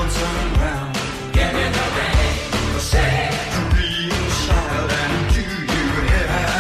turn round. Get in the ring, say dream child, and do you hear?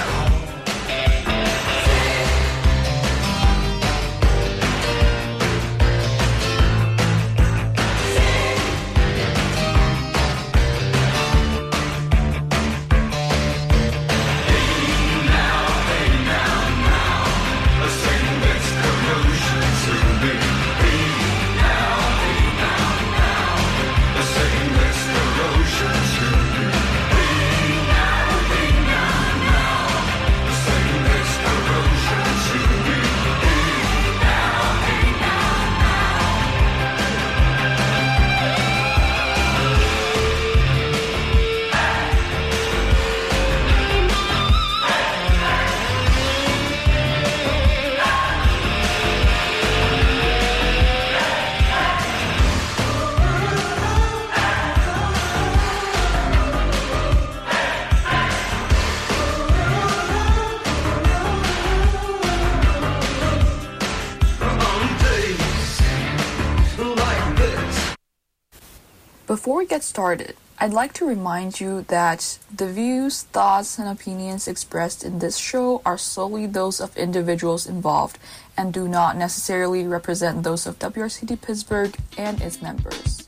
Before we get started, I'd like to remind you that the views, thoughts, and opinions expressed in this show are solely those of individuals involved and do not necessarily represent those of WRCT Pittsburgh and its members.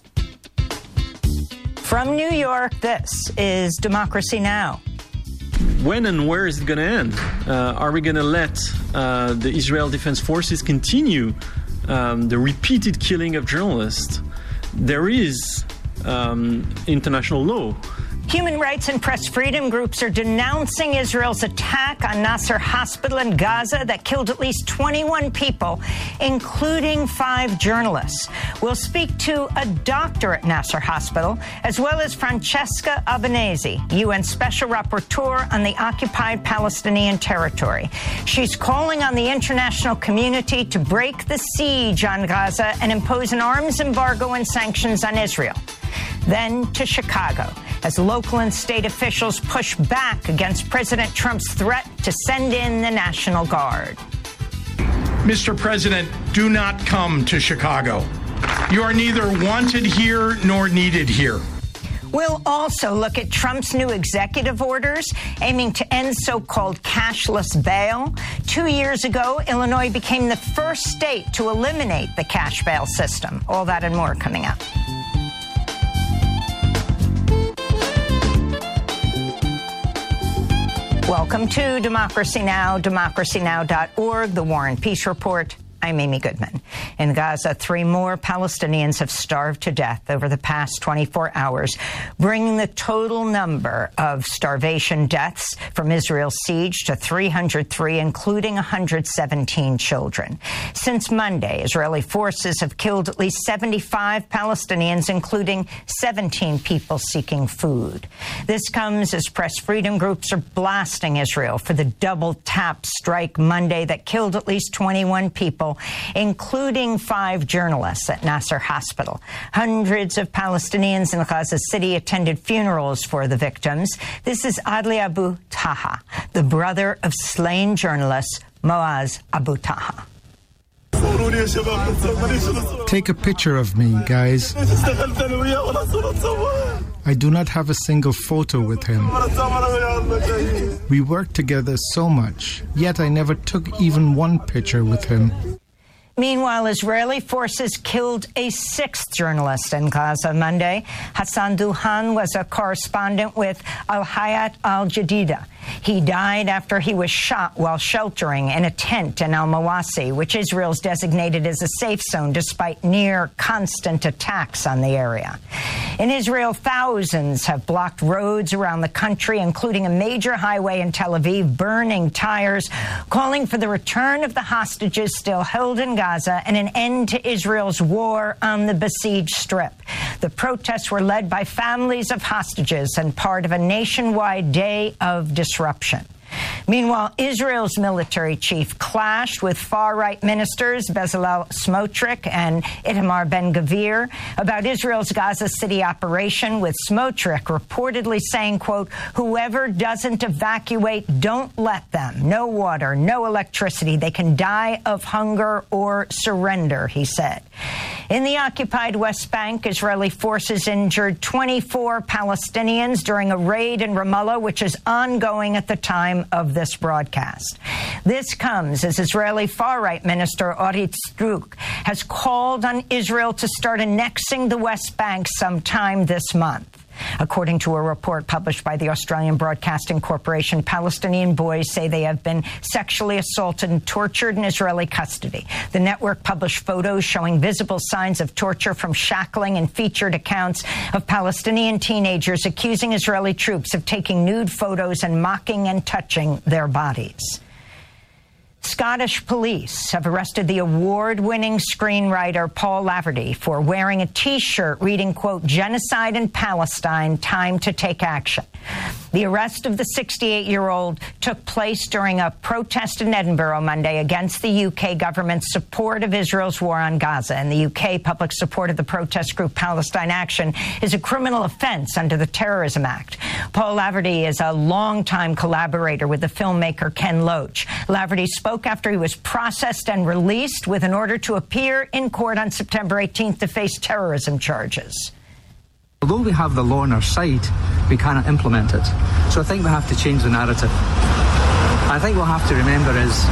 From New York, this is Democracy Now! When and where is it going to end? Are we going to let the Israel Defense Forces continue the repeated killing of journalists? There is international law. Human rights and press freedom groups are denouncing Israel's attack on Nasser Hospital in Gaza that killed at least 21 people, including 5 journalists. We'll speak to a doctor at Nasser Hospital, as well as Francesca Albanese, UN Special Rapporteur on the occupied Palestinian territory. She's calling on the international community to break the siege on Gaza and impose an arms embargo and sanctions on Israel. Then to Chicago, as local and state officials push back against President Trump's threat to send in the National Guard. Mr. President, do not come to Chicago. You are neither wanted here nor needed here. We'll also look at Trump's new executive orders aiming to end so-called cashless bail. 2 years ago, Illinois became the first state to eliminate the cash bail system. All that and more coming up. Welcome to Democracy Now!, democracynow.org, The War and Peace Report. I'm Amy Goodman. In Gaza, 3 more Palestinians have starved to death over the past 24 hours, bringing the total number of starvation deaths from Israel's siege to 303, including 117 children. Since Monday, Israeli forces have killed at least 75 Palestinians, including 17 people seeking food. This comes as press freedom groups are blasting Israel for the double-tap strike Monday that killed at least 21 people, including 5 journalists at Nasser Hospital. Hundreds of Palestinians in Gaza City attended funerals for the victims. This is Adli Abu Taha, the brother of slain journalist Moaz Abu Taha. Take a picture of me, guys. I do not have a single photo with him. We worked together so much, yet I never took even one picture with him. Meanwhile, Israeli forces killed a 6th journalist in Gaza Monday. Hassan Duhan was a correspondent with Al Hayat Al Jadida. He died after he was shot while sheltering in a tent in Al Mawasi, which Israel's designated as a safe zone despite near constant attacks on the area. In Israel, thousands have blocked roads around the country, including a major highway in Tel Aviv, burning tires, calling for the return of the hostages still held in Gaza and an end to Israel's war on the besieged Strip. The protests were led by families of hostages and part of a nationwide day of disruption. Meanwhile, Israel's military chief clashed with far-right ministers Bezalel Smotrich and Itamar Ben-Gvir about Israel's Gaza City operation, with Smotrich reportedly saying, quote, "Whoever doesn't evacuate, don't let them. No water, no electricity. They can die of hunger or surrender," he said. In the occupied West Bank, Israeli forces injured 24 Palestinians during a raid in Ramallah, which is ongoing at the time of this broadcast. This comes as Israeli far-right minister Orit Struk has called on Israel to start annexing the West Bank sometime this month. According to a report published by the Australian Broadcasting Corporation, Palestinian boys say they have been sexually assaulted and tortured in Israeli custody. The network published photos showing visible signs of torture from shackling and featured accounts of Palestinian teenagers accusing Israeli troops of taking nude photos and mocking and touching their bodies. Scottish police have arrested the award-winning screenwriter Paul Laverty for wearing a T-shirt reading, quote, "Genocide in Palestine, time to take action." The arrest of the 68-year-old took place during a protest in Edinburgh Monday against the UK government's support of Israel's war on Gaza. And the UK public support of the protest group Palestine Action is a criminal offense under the Terrorism Act. Paul Laverty is a longtime collaborator with the filmmaker Ken Loach. Laverty spoke after he was processed and released with an order to appear in court on September 18th to face terrorism charges. Although we have the law on our side, we cannot implement it. So I think we have to change the narrative. I think what we'll have to remember is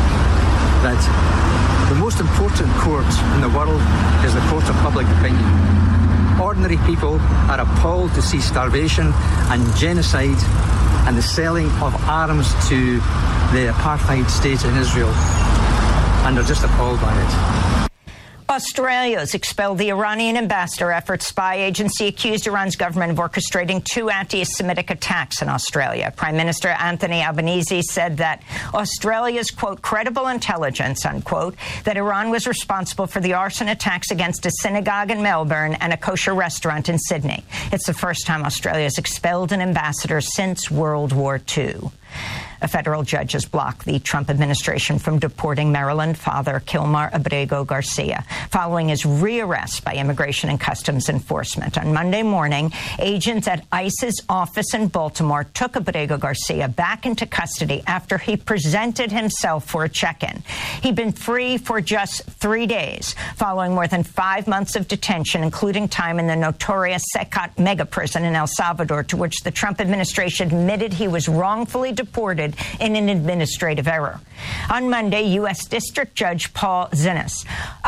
that the most important court in the world is the court of public opinion. Ordinary people are appalled to see starvation and genocide and the selling of arms to the apartheid state in Israel, and they're just appalled by it. Australia's expelled the Iranian ambassador after its spy agency accused Iran's government of orchestrating 2 anti-Semitic attacks in Australia. Prime Minister Anthony Albanese said that Australia's, quote, credible intelligence, unquote, that Iran was responsible for the arson attacks against a synagogue in Melbourne and a kosher restaurant in Sydney. It's the first time Australia has expelled an ambassador since World War II. A federal judge has blocked the Trump administration from deporting Maryland father Kilmar Abrego Garcia following his rearrest by Immigration and Customs Enforcement. On Monday morning, agents at ICE's office in Baltimore took Abrego Garcia back into custody after he presented himself for a check-in. He'd been free for just 3 days following more than 5 months of detention, including time in the notorious Secat mega prison in El Salvador, to which the Trump administration admitted he was wrongfully deported in an administrative error. On Monday, U.S. District Judge Paula Zinnes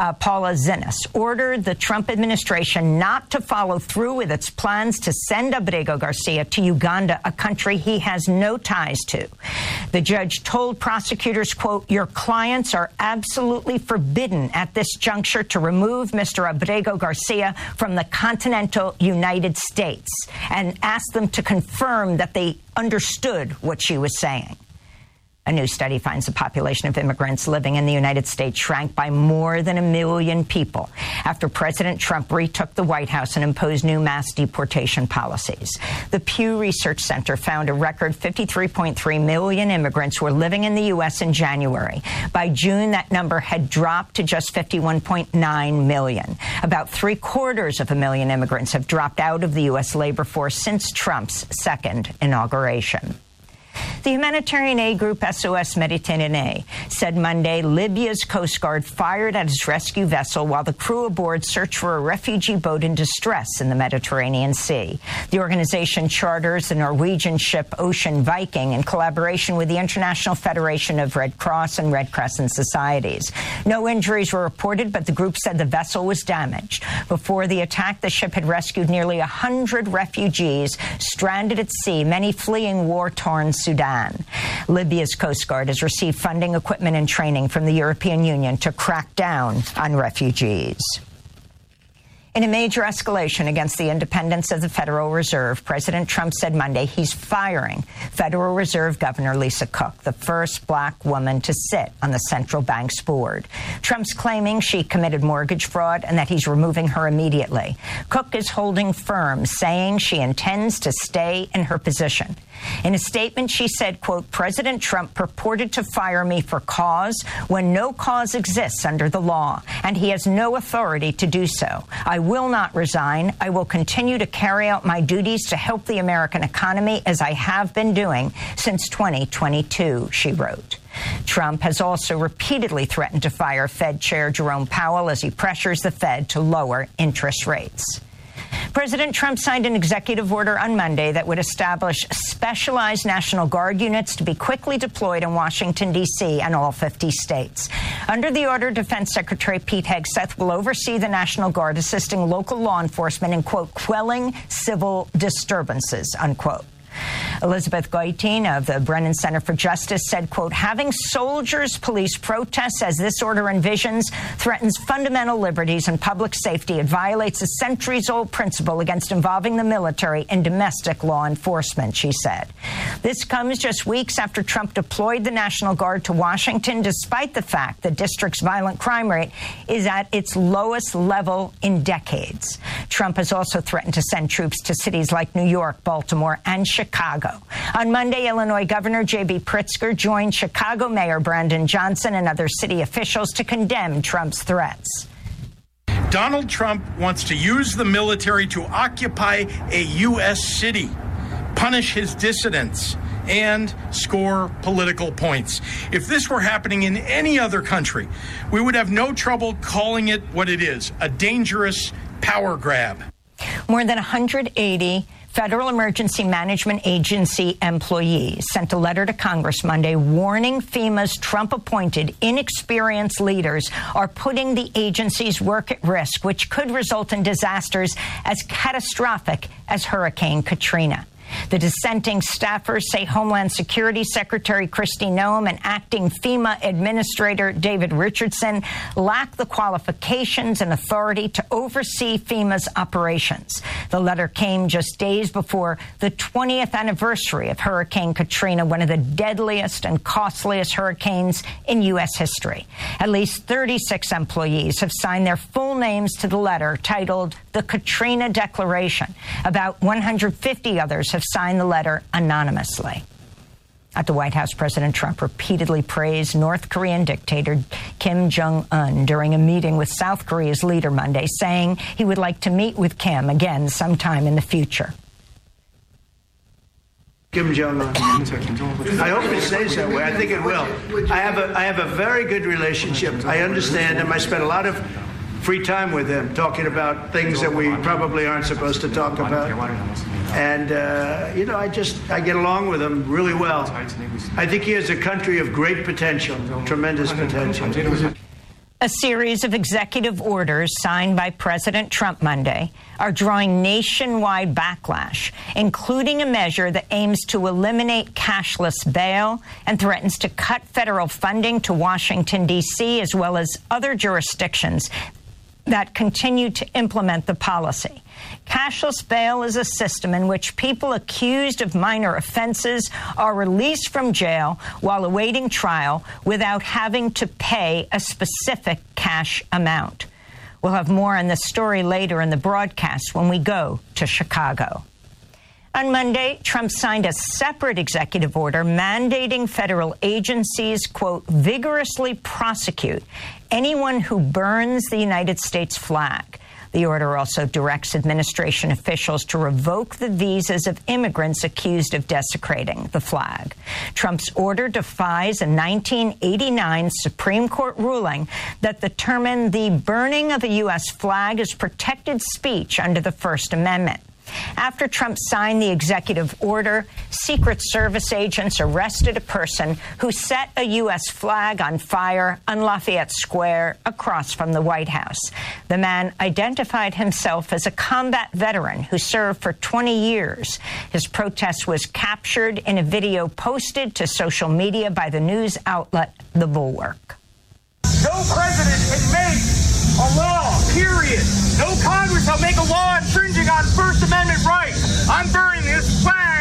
ordered the Trump administration not to follow through with its plans to send Abrego Garcia to Uganda, a country he has no ties to. The judge told prosecutors, quote, "Your clients are absolutely forbidden at this juncture to remove Mr. Abrego Garcia from the continental United States," and asked them to confirm that they understood what she was saying. A new study finds the population of immigrants living in the United States shrank by more than 1 million people after President Trump retook the White House and imposed new mass deportation policies. The Pew Research Center found a record 53.3 million immigrants were living in the U.S. in January. By June, that number had dropped to just 51.9 million. About 750,000 immigrants have dropped out of the U.S. labor force since Trump's second inauguration. The humanitarian aid group SOS Mediterranee said Monday Libya's Coast Guard fired at its rescue vessel while the crew aboard searched for a refugee boat in distress in the Mediterranean Sea. The organization charters the Norwegian ship Ocean Viking in collaboration with the International Federation of Red Cross and Red Crescent Societies. No injuries were reported, but the group said the vessel was damaged. Before the attack, the ship had rescued nearly 100 refugees stranded at sea, many fleeing war-torn Sudan. Libya's Coast Guard has received funding, equipment, and training from the European Union to crack down on refugees. In a major escalation against the independence of the Federal Reserve, President Trump said Monday he's firing Federal Reserve Governor Lisa Cook, the first black woman to sit on the central bank's board. Trump's claiming she committed mortgage fraud and that he's removing her immediately. Cook is holding firm, saying she intends to stay in her position. In a statement, she said, quote, "President Trump purported to fire me for cause when no cause exists under the law, and he has no authority to do so. I will not resign. I will continue to carry out my duties to help the American economy as I have been doing since 2022, she wrote. Trump has also repeatedly threatened to fire Fed Chair Jerome Powell as he pressures the Fed to lower interest rates. President Trump signed an executive order on Monday that would establish specialized National Guard units to be quickly deployed in Washington, D.C. and all 50 states. Under the order, Defense Secretary Pete Hegseth will oversee the National Guard, assisting local law enforcement in, quote, quelling civil disturbances, unquote. Elizabeth Goitein of the Brennan Center for Justice said, quote, having soldiers police protests, as this order envisions, threatens fundamental liberties and public safety. It violates a centuries-old principle against involving the military in domestic law enforcement, she said. This comes just weeks after Trump deployed the National Guard to Washington, despite the fact the district's violent crime rate is at its lowest level in decades. Trump has also threatened to send troops to cities like New York, Baltimore, and Chicago. On Monday, Illinois Governor J.B. Pritzker joined Chicago Mayor Brandon Johnson and other city officials to condemn Trump's threats. Donald Trump wants to use the military to occupy a U.S. city, punish his dissidents, and score political points. If this were happening in any other country, we would have no trouble calling it what it is, a dangerous power grab. More than 180 Federal Emergency Management Agency employees sent a letter to Congress Monday warning FEMA's Trump-appointed, inexperienced leaders are putting the agency's work at risk, which could result in disasters as catastrophic as Hurricane Katrina. The dissenting staffers say Homeland Security Secretary Kristi Noem and acting FEMA Administrator David Richardson lack the qualifications and authority to oversee FEMA's operations. The letter came just days before the 20th anniversary of Hurricane Katrina, one of the deadliest and costliest hurricanes in U.S. history. At least 36 employees have signed their full names to the letter titled The Katrina Declaration. About 150 others have signed the letter anonymously. At the White House, President Trump repeatedly praised North Korean dictator Kim Jong-un during a meeting with South Korea's leader Monday, saying he would like to meet with Kim again sometime in the future. Kim Jong-un. I hope it stays that way. I think it will. I have a very good relationship. I understand him. I spent a lot of free time with him talking about things that we probably aren't supposed to talk about. And, I get along with him really well. I think he has a country of great potential, tremendous potential. A series of executive orders signed by President Trump Monday are drawing nationwide backlash, including a measure that aims to eliminate cashless bail and threatens to cut federal funding to Washington, D.C., as well as other jurisdictions that continue to implement the policy. Cashless bail is a system in which people accused of minor offenses are released from jail while awaiting trial without having to pay a specific cash amount. We'll have more on this story later in the broadcast when we go to Chicago. On Monday, Trump signed a separate executive order mandating federal agencies, quote, vigorously prosecute anyone who burns the United States flag. The order also directs administration officials to revoke the visas of immigrants accused of desecrating the flag. Trump's order defies a 1989 Supreme Court ruling that determined the burning of a U.S. flag is protected speech under the First Amendment. After Trump signed the executive order, Secret Service agents arrested a person who set a U.S. flag on fire on Lafayette Square across from the White House. The man identified himself as a combat veteran who served for 20 years. His protest was captured in a video posted to social media by the news outlet The Bulwark. No president can make a law, period. No Congress will make a law infringing on First Amendment rights. I'm burning this flag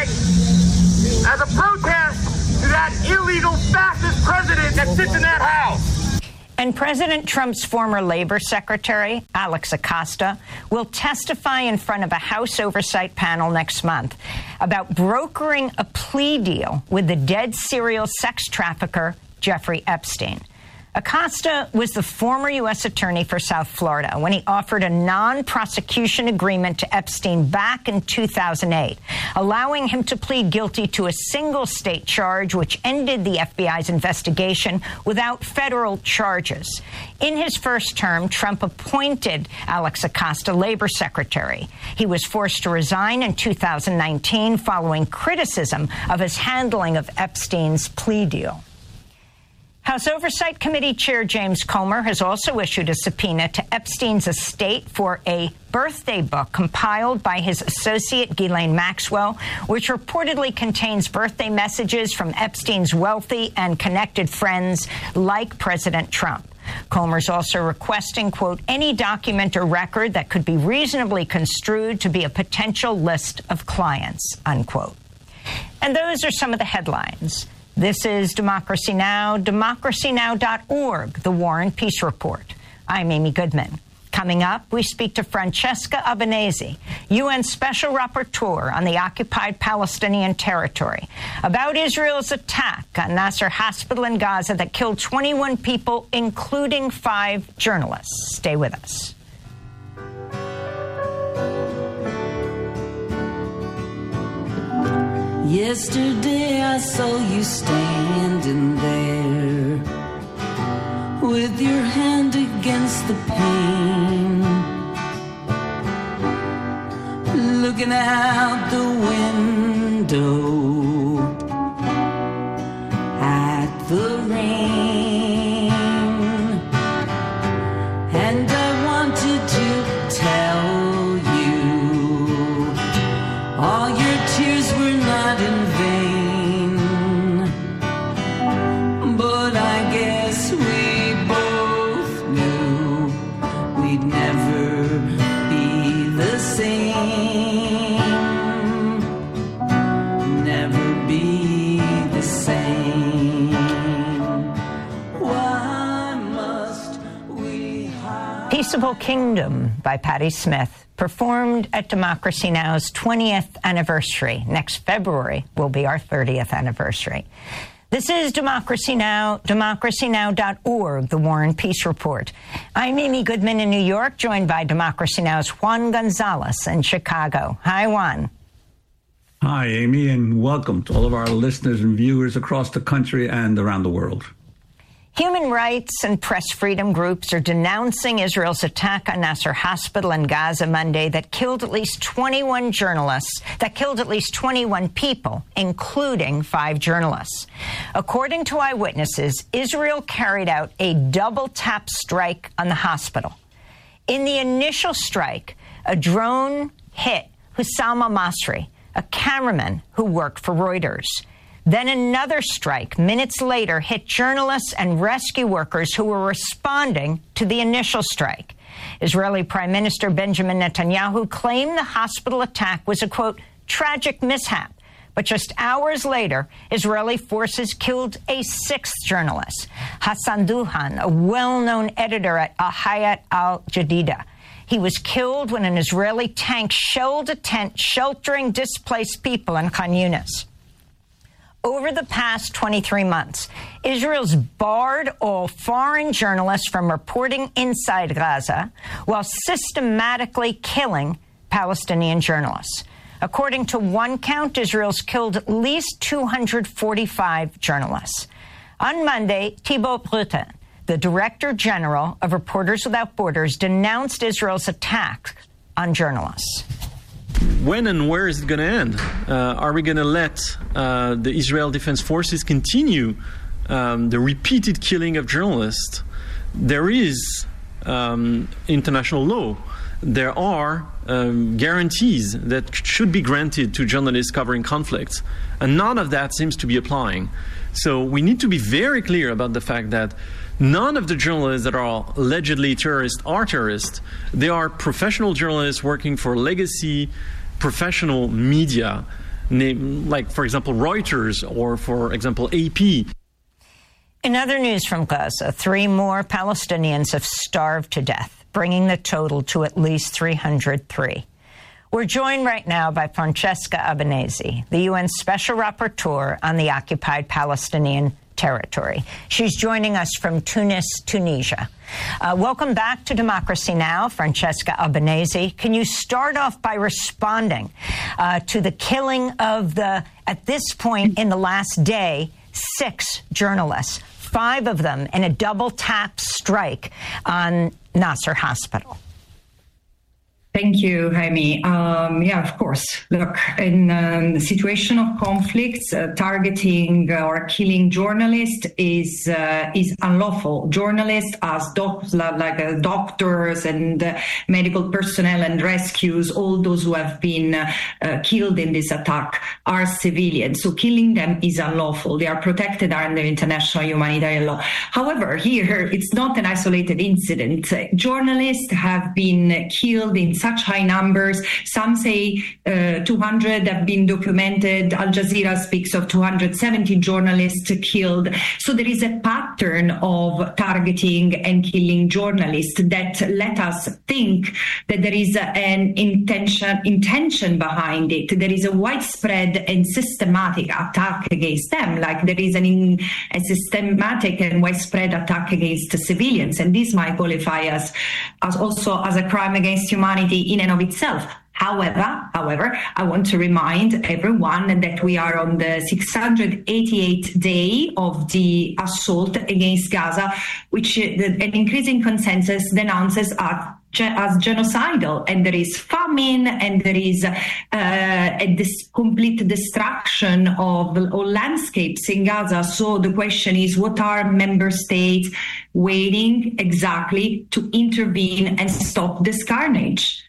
as a protest to that illegal fascist president that sits in that house. And President Trump's former labor secretary, Alex Acosta, will testify in front of a House oversight panel next month about brokering a plea deal with the dead serial sex trafficker, Jeffrey Epstein. Acosta was the former U.S. attorney for South Florida when he offered a non-prosecution agreement to Epstein back in 2008, allowing him to plead guilty to a single state charge, which ended the FBI's investigation without federal charges. In his first term, Trump appointed Alex Acosta labor secretary. He was forced to resign in 2019 following criticism of his handling of Epstein's plea deal. House Oversight Committee Chair James Comer has also issued a subpoena to Epstein's estate for a birthday book compiled by his associate Ghislaine Maxwell, which reportedly contains birthday messages from Epstein's wealthy and connected friends like President Trump. Comer's also requesting, quote, any document or record that could be reasonably construed to be a potential list of clients, unquote. And those are some of the headlines. This is Democracy Now!, democracynow.org, The War and Peace Report. I'm Amy Goodman. Coming up, we speak to Francesca Albanese, UN Special Rapporteur on the occupied Palestinian territory, about Israel's attack on Nasser Hospital in Gaza that killed 21 people, including 5 journalists. Stay with us. Yesterday I saw you standing there with your hand against the pane, looking out the window at the rain. And I wanted to tell you all your tears were not in vain, but I guess we both knew we'd never be the same, never be the same. Why must we hide? Peaceable Kingdom by Patti Smith, performed at Democracy Now!'s 20th anniversary. Next February will be our 30th anniversary. This is Democracy Now!, democracynow.org, The War and Peace Report. I'm Amy Goodman in New York, joined by Democracy Now!'s Juan Gonzalez in Chicago. Hi, Juan. Hi, Amy, and welcome to all of our listeners and viewers across the country and around the world. Human rights and press freedom groups are denouncing Israel's attack on Nasser Hospital in Gaza Monday that killed at least 21 people, including 5 journalists. According to eyewitnesses, Israel carried out a double-tap strike on the hospital. In the initial strike, a drone hit Hussam al-Masri, a cameraman who worked for Reuters. Then another strike minutes later hit journalists and rescue workers who were responding to the initial strike. Israeli Prime Minister Benjamin Netanyahu claimed the hospital attack was a, quote, tragic mishap. But just hours later, Israeli forces killed a 6th journalist, Hassan Duhan, a well-known editor at Al-Hayat Al-Jadida. He was killed when an Israeli tank shelled a tent sheltering displaced people in Khan Yunis. Over the past 23 months, Israel's barred all foreign journalists from reporting inside Gaza while systematically killing Palestinian journalists. According to one count, Israel's killed at least 245 journalists. On Monday, Thibaut Brüten, the Director General of Reporters Without Borders, denounced Israel's attack on journalists. When and where is it going to end? Are we going to let the Israel Defense Forces continue the repeated killing of journalists? There is international law. There are guarantees that should be granted to journalists covering conflicts, and none of that seems to be applying. So we need to be very clear about the fact that none of the journalists that are allegedly terrorists are terrorists. They are professional journalists working for legacy professional media, like, for example, Reuters or, for example, AP. In other news from Gaza, 3 more Palestinians have starved to death, bringing the total to at least 303. We're joined right now by Francesca Albanese, the UN Special Rapporteur on the occupied Palestinian territory. She's joining us from Tunis, Tunisia. Welcome back to Democracy Now!, Francesca Albanese. Can you start off by responding to the killing of at this point in the last day, 6 journalists, 5 of them in a double-tap strike on Nasser Hospital? Thank you, Jaime. Yeah, of course. Look, in a situation of conflicts, targeting or killing journalists is unlawful. Journalists, as doctors and medical personnel and rescues, all those who have been killed in this attack are civilians. So killing them is unlawful. They are protected under international humanitarian law. However, here it's not an isolated incident. Journalists have been killed in such high numbers. Some say 200 have been documented. Al Jazeera speaks of 270 journalists killed. So there is a pattern of targeting and killing journalists that let us think that there is an intention behind it. There is a widespread and systematic attack against them, like there is a systematic and widespread attack against civilians. And this might qualify as also as a crime against humanity in and of itself. However, I want to remind everyone that we are on the 688th day of the assault against Gaza, which an increasing consensus denounces as genocidal, and there is famine, and there is this complete destruction of all landscapes in Gaza. So the question is, what are member states waiting exactly to intervene and stop this carnage?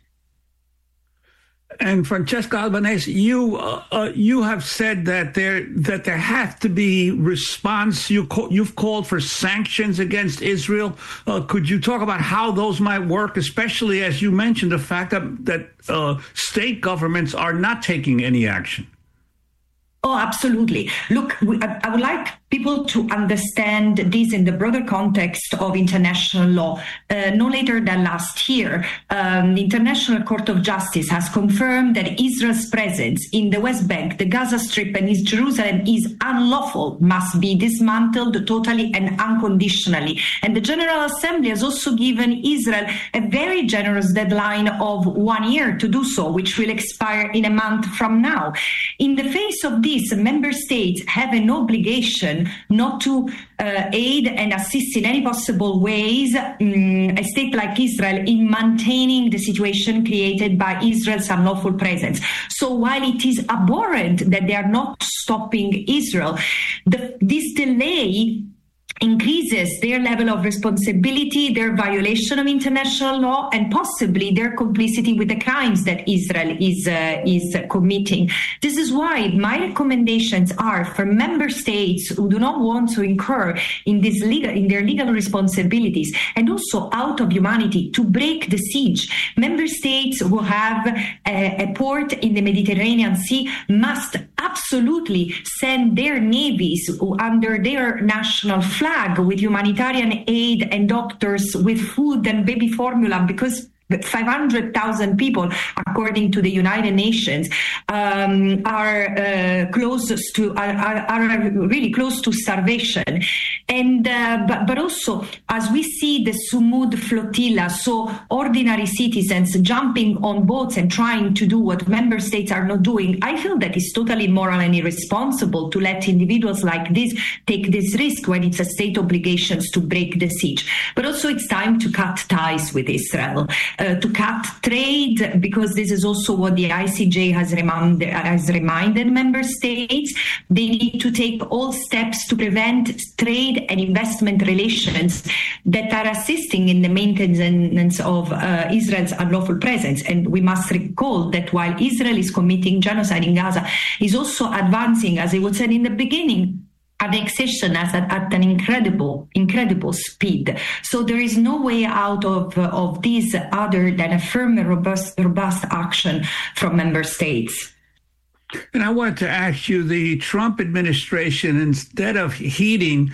And Francesca Albanese, you have said that there have to be response. You've called for sanctions against Israel. Could you talk about how those might work, especially as you mentioned the fact that state governments are not taking any action? Oh, absolutely. Look, I would like people to understand this in the broader context of international law. No later than last year, the International Court of Justice has confirmed that Israel's presence in the West Bank, the Gaza Strip, and East Jerusalem is unlawful, must be dismantled totally and unconditionally. And the General Assembly has also given Israel a very generous deadline of 1 year to do so, which will expire in a month from now. In the face of this, member states have an obligation not to aid and assist in any possible ways a state like Israel in maintaining the situation created by Israel's unlawful presence. So while it is abhorrent that they are not stopping Israel, this delay increases their level of responsibility, their violation of international law, and possibly their complicity with the crimes that Israel is committing. This is why my recommendations are for member states who do not want to incur in their legal responsibilities and also out of humanity to break the siege. Member states who have a port in the Mediterranean Sea must absolutely send their navies under their national flag with humanitarian aid and doctors with food and baby formula, because 500,000 people, according to the United Nations, are really close to starvation. And but also, as we see the Sumud flotilla, so ordinary citizens jumping on boats and trying to do what member states are not doing, I feel that it's totally immoral and irresponsible to let individuals like this take this risk when it's a state obligations to break the siege. But also, it's time to cut ties with Israel. To cut trade, because this is also what the ICJ has reminded member states. They need to take all steps to prevent trade and investment relations that are assisting in the maintenance of Israel's unlawful presence. And we must recall that while Israel is committing genocide in Gaza, is also advancing, as I was said in the beginning, annexation at an incredible speed. So there is no way out of this other than a firm and robust action from member states. And I wanted to ask you, the Trump administration, instead of heeding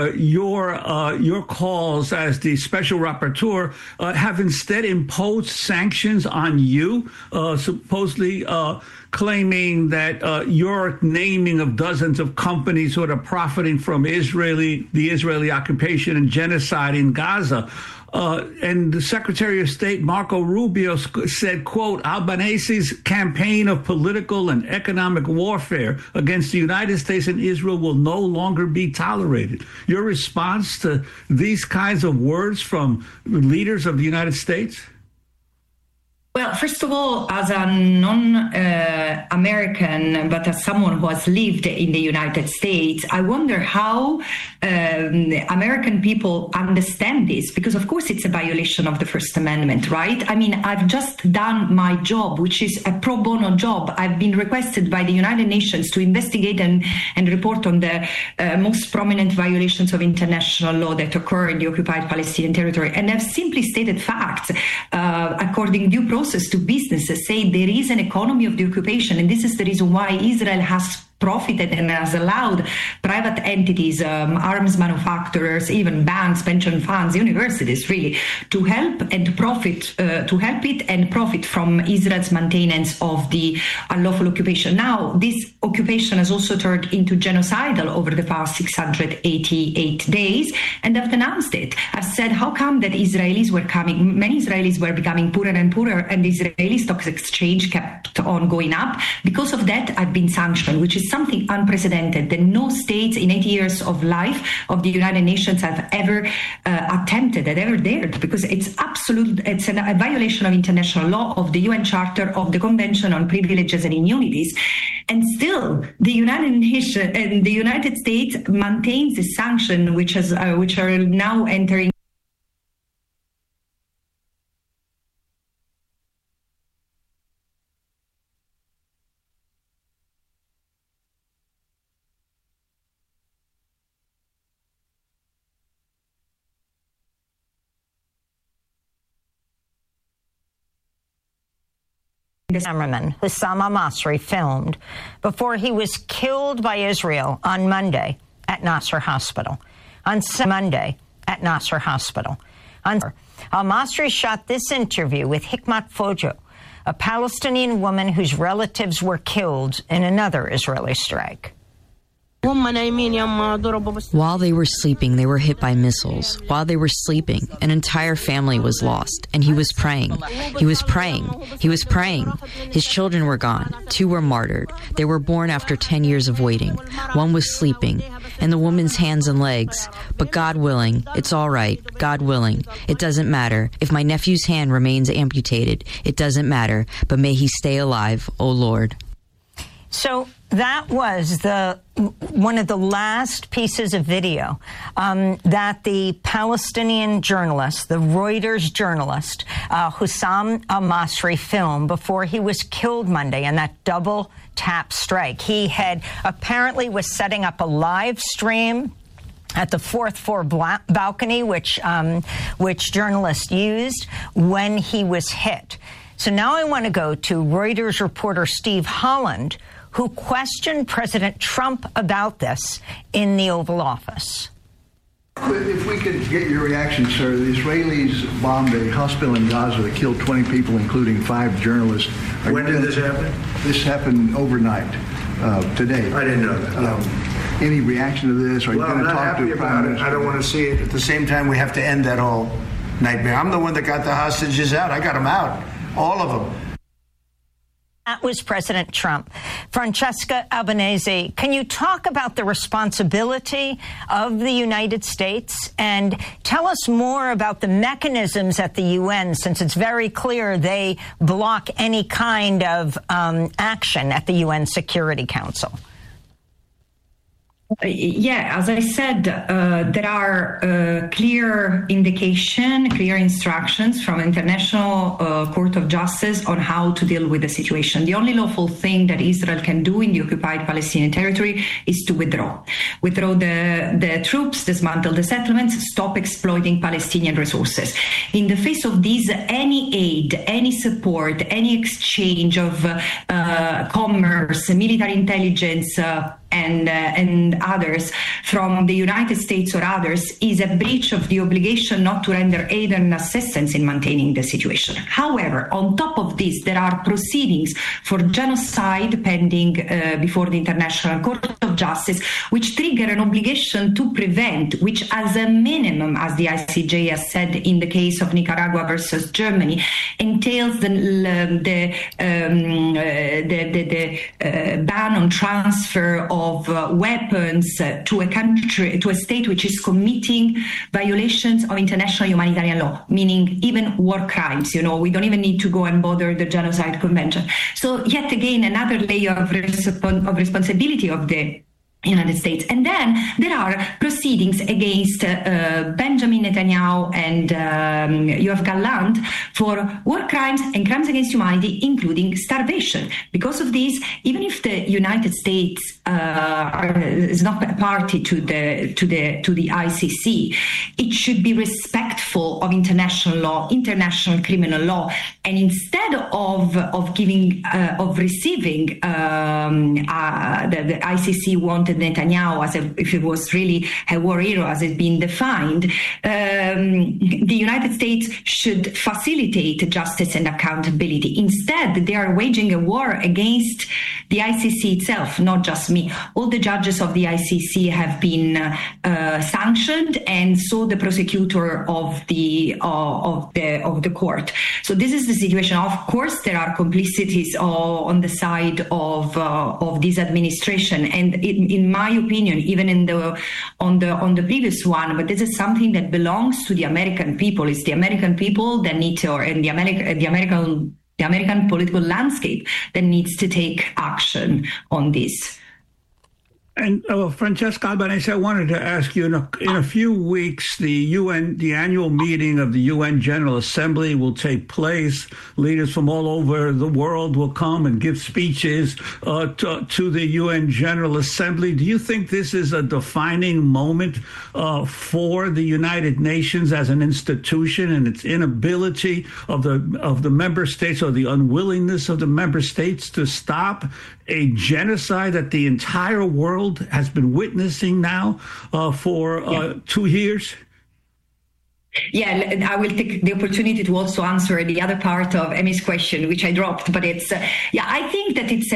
your calls as the special rapporteur, have instead imposed sanctions on you, supposedly claiming that your naming of dozens of companies sort of profiting from the Israeli occupation and genocide in Gaza. And the Secretary of State, Marco Rubio, said, quote, Albanese's campaign of political and economic warfare against the United States and Israel will no longer be tolerated. Your response to these kinds of words from leaders of the United States? Well, first of all, as a non-American, but as someone who has lived in the United States, I wonder how American people understand this, because of course it's a violation of the First Amendment, right? I mean, I've just done my job, which is a pro bono job. I've been requested by the United Nations to investigate and report on the most prominent violations of international law that occur in the occupied Palestinian territory. And I've simply stated facts according due process to businesses, say there is an economy of the occupation, and this is the reason why Israel has profited and has allowed private entities, arms manufacturers, even banks, pension funds, universities, really, to help and profit, to help it and profit from Israel's maintenance of the unlawful occupation. Now, this occupation has also turned into genocidal over the past 688 days, and I've denounced it. I've said, how come that many Israelis were becoming poorer and poorer, and the Israeli stock exchange kept on going up? Because of that, I've been sanctioned, which is something unprecedented that no states in 80 years of life of the United Nations have ever attempted, that ever dared, because it's a violation of international law, of the UN Charter, of the Convention on Privileges and Immunities. And still, the United Nations and the United States maintains the sanction, which are now entering. Cameraman Hussam al-Masri filmed before he was killed by Israel on Monday at Nasser Hospital. Al-Masri shot this interview with Hikmat Fojo, a Palestinian woman whose relatives were killed in another Israeli strike. While they were sleeping, they were hit by missiles. While they were sleeping, an entire family was lost, and he was praying. He was praying. He was praying. His children were gone. 2 were martyred. They were born after 10 years of waiting. 1 was sleeping, and the woman's hands and legs. But God willing, it's all right. God willing. It doesn't matter. If my nephew's hand remains amputated, it doesn't matter. But may he stay alive, O Lord. So that was one of the last pieces of video that the Palestinian journalist, the Reuters journalist, Hussam al-Masri filmed before he was killed Monday in that double tap strike. He had apparently was setting up a live stream at the 4th floor balcony, which journalists used when he was hit. So now I want to go to Reuters reporter Steve Holland, who questioned President Trump about this in the Oval Office. If we could get your reaction, sir. The Israelis bombed a hospital in Gaza that killed 20 people, including 5 journalists. When did this happen? This happened overnight, today. I didn't know that. No. Any reaction to this? Are you going to talk to the Prime Minister? I don't want to see it. At the same time, we have to end that whole nightmare. I'm the one that got the hostages out. I got them out. All of them. That was President Trump. Francesca Albanese, can you talk about the responsibility of the United States and tell us more about the mechanisms at the UN, since it's very clear they block any kind of action at the UN Security Council? Yeah, as I said, there are clear instructions from International Court of Justice on how to deal with the situation. The only lawful thing that Israel can do in the occupied Palestinian territory is to withdraw the troops, dismantle the settlements, stop exploiting Palestinian resources. In the face of this, any aid, any support, any exchange of commerce, military intelligence, and others from the United States or others is a breach of the obligation not to render aid and assistance in maintaining the situation. However, on top of this, there are proceedings for genocide pending before the International Court of Justice, which trigger an obligation to prevent, which as a minimum, as the ICJ has said in the case of Nicaragua versus Germany, entails the ban on transfer of weapons to a country, to a state which is committing violations of international humanitarian law, meaning even war crimes. You know, we don't even need to go and bother the Genocide Convention. So yet again, another layer of responsibility of the United States. And then there are proceedings against Benjamin Netanyahu and Yoav Gallant for war crimes and crimes against humanity, including starvation. Because of this, even if the United States is not a party to the ICC, it should be respectful of international law, international criminal law, and instead of receiving the ICC wanted Netanyahu as if it was really a war hero as it's been defined, the United States should facilitate justice and accountability. Instead, they are waging a war against the ICC itself, not just me. All the judges of the ICC have been sanctioned, and so the prosecutor of the court. So this is the situation. Of course, there are complicities on the side of this administration, and in my opinion, even on the previous one. But this is something that belongs to the American people. It's the American people that need to, and the American political landscape that needs to take action on this. And Francesca Albanese, I wanted to ask you, in a few weeks, the annual meeting of the UN General Assembly will take place. Leaders from all over the world will come and give speeches to the UN General Assembly. Do you think this is a defining moment for the United Nations as an institution, and its inability of the member states, or the unwillingness of the member states to stop a genocide that the entire world has been witnessing now for 2 years? Yeah, I will take the opportunity to also answer the other part of Emmy's question, which I dropped. But I think that it's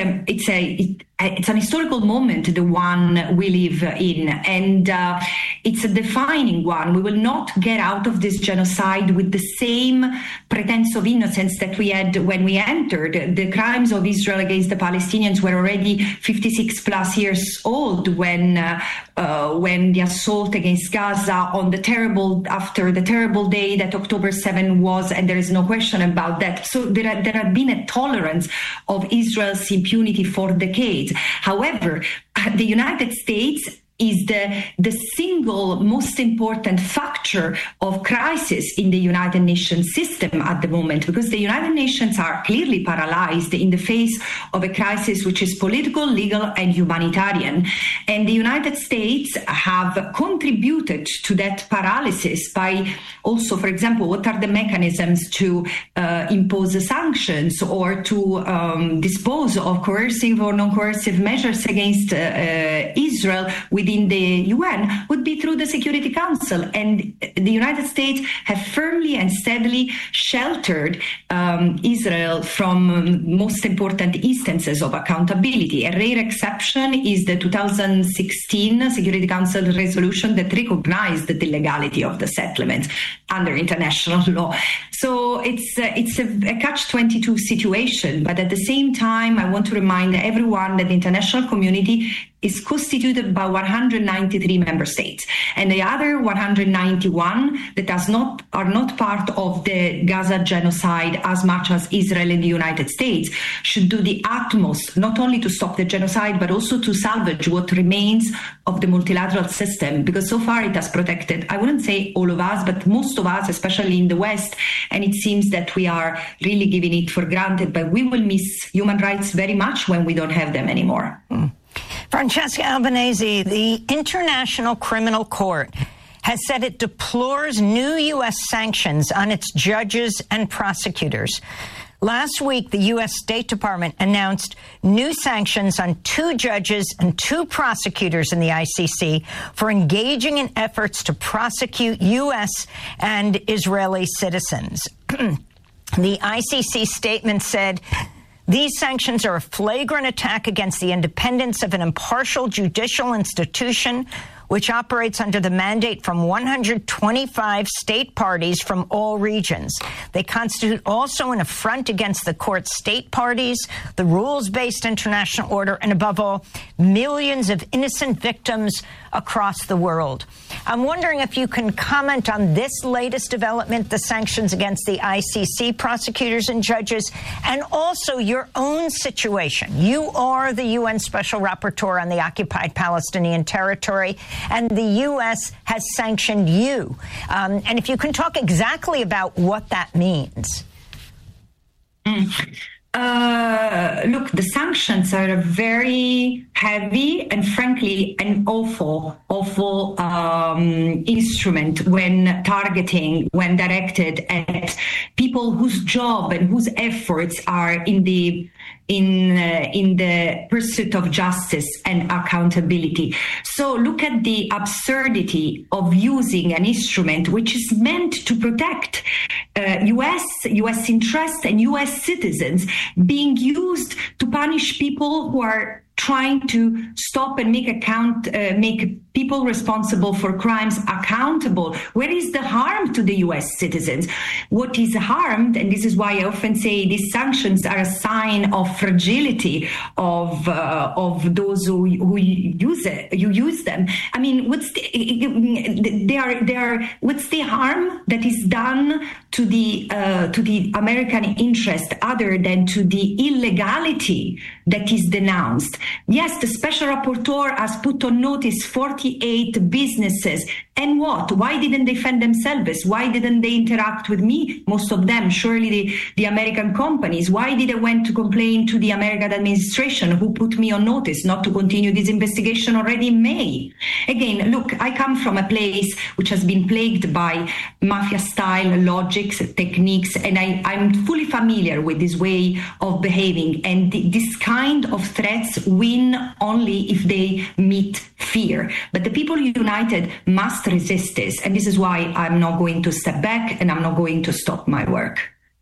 an historical moment, the one we live in, and it's a defining one. We will not get out of this genocide with the same pretense of innocence that we had when we entered. The crimes of Israel against the Palestinians were already 56 plus years old when the assault against Gaza after the terrible day that October 7 was, and there is no question about that. So there had been a tolerance of Israel's impunity for decades. However, the United States is the single most important factor of crisis in the United Nations system at the moment, because the United Nations are clearly paralyzed in the face of a crisis which is political, legal, and humanitarian. And the United States have contributed to that paralysis by also, for example, what are the mechanisms to impose sanctions or to dispose of coercive or non-coercive measures against Israel within the UN would be through the Security Council. And the United States have firmly and steadily sheltered Israel from most important instances of accountability. A rare exception is the 2016 Security Council resolution that recognized the legality of the settlements under international law. So it's a catch-22 situation. But at the same time, I want to remind everyone that the international community is constituted by 100 193 member states, and the other 191 that are not part of the Gaza genocide as much as Israel and the United States should do the utmost, not only to stop the genocide, but also to salvage what remains of the multilateral system, because so far it has protected, I wouldn't say all of us, but most of us, especially in the West, and it seems that we are really giving it for granted, but we will miss human rights very much when we don't have them anymore. Francesca Albanese, the International Criminal Court has said it deplores new U.S. sanctions on its judges and prosecutors. Last week, the U.S. State Department announced new sanctions on 2 judges and 2 prosecutors in the ICC for engaging in efforts to prosecute U.S. and Israeli citizens. The ICC statement said, "These sanctions are a flagrant attack against the independence of an impartial judicial institution which operates under the mandate from 125 state parties from all regions. They constitute also an affront against the court's state parties, the rules-based international order, and above all, millions of innocent victims across the world." I'm wondering if you can comment on this latest development, the sanctions against the ICC prosecutors and judges, and also your own situation. You are the UN Special Rapporteur on the occupied Palestinian territory, and the U.S. has sanctioned you. And if you can talk exactly about what that means. Look, the sanctions are very heavy and, frankly, an awful instrument when directed at people whose job and whose efforts are in the pursuit of justice and accountability. So look at the absurdity of using an instrument which is meant to protect U.S. interests and U.S. citizens being used to punish people who are trying to stop and make people responsible for crimes accountable. Where is the harm to the U.S. citizens? What is harmed, and this is why I often say these sanctions are a sign of fragility of those who use them. I mean, what's the harm that is done to the American interest other than to the illegality that is denounced? Yes, the Special Rapporteur has put on notice 48 businesses. And what? Why didn't they defend themselves? Why didn't they interact with me? Most of them, surely the American companies. Why did I went to complain to the American administration who put me on notice not to continue this investigation already in May? Again, look, I come from a place which has been plagued by mafia-style logics, techniques, and I'm fully familiar with this way of behaving. And this kind of threats win only if they meet fear. But the people united must resist this. And this is why I'm not going to step back and I'm not going to stop my work.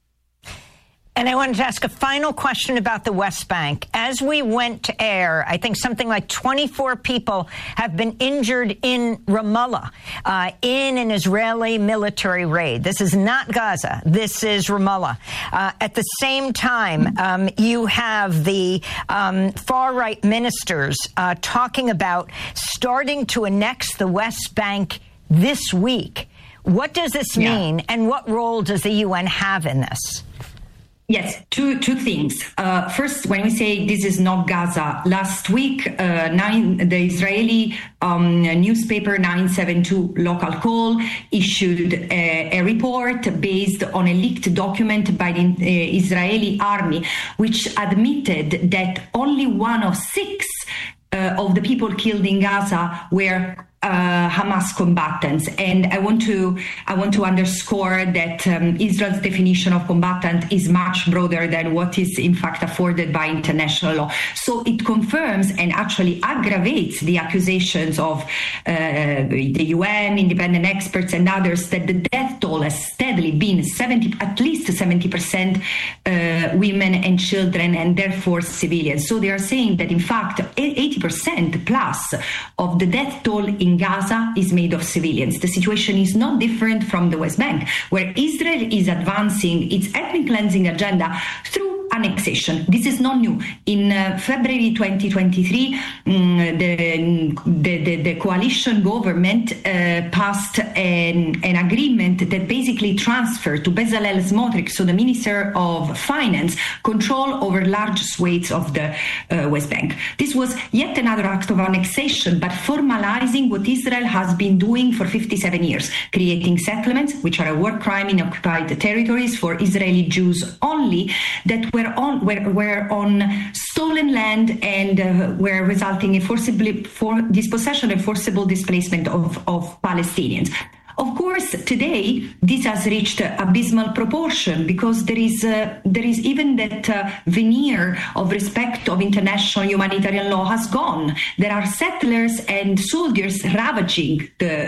And I wanted to ask a final question about the West Bank. As we went to air, I think something like 24 people have been injured in Ramallah in an Israeli military raid. This is not Gaza. This is Ramallah. At the same time, you have the far-right ministers talking about starting to annex the West Bank this week. What does this mean, and what role does the UN have in this? Yes, two things. First, when we say this is not Gaza, last week, the Israeli newspaper 972 Local Call issued a report based on a leaked document by the Israeli army, which admitted that only 1 of 6 of the people killed in Gaza were Hamas combatants. And I want to underscore that Israel's definition of combatant is much broader than what is in fact afforded by international law. So it confirms and actually aggravates the accusations of the UN, independent experts and others that the death toll has steadily been at least 70% women and children, and therefore civilians. So they are saying that in fact 80% plus of the death toll in Gaza is made of civilians. The situation is not different from the West Bank, where Israel is advancing its ethnic cleansing agenda through annexation. This is not new. In February 2023, the coalition government passed an agreement that basically transferred to Bezalel Smotrich, so the Minister of Finance, control over large swathes of the West Bank. This was yet another act of annexation, but formalizing what Israel has been doing for 57 years, creating settlements, which are a war crime in occupied territories for Israeli Jews only, that were on stolen land and were resulting in dispossession and forcible displacement of Palestinians. Of course, today this has reached abysmal proportion because there is even that veneer of respect of international humanitarian law has gone. There are settlers and soldiers ravaging